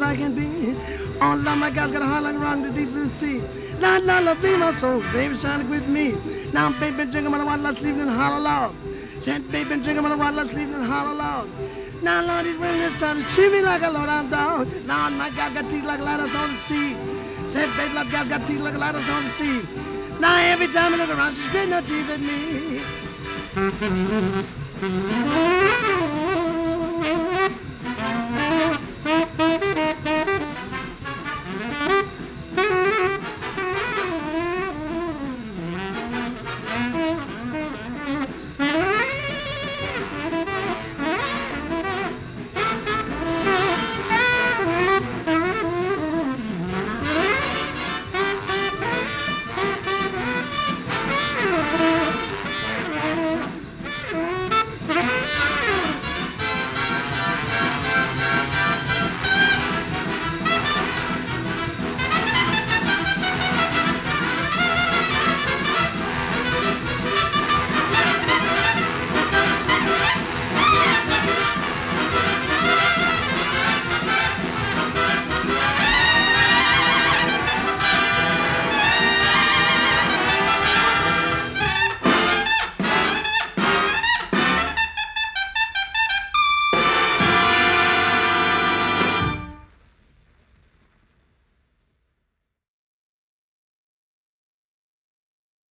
I can be. All of my guys got a heart like around the deep blue sea. La la la, be my soul, baby, shining with me. Now I'm baby drinking my water, sleeping in hollow log. Said baby drinking my water, sleeping in hollow log. Now Lord, he's running this time to treat me like a low down dog. Now my guy got teeth like lighters on the sea. Said baby, like guys got teeth like lighters on the sea. Now every time I look around, she's getting her teeth at me.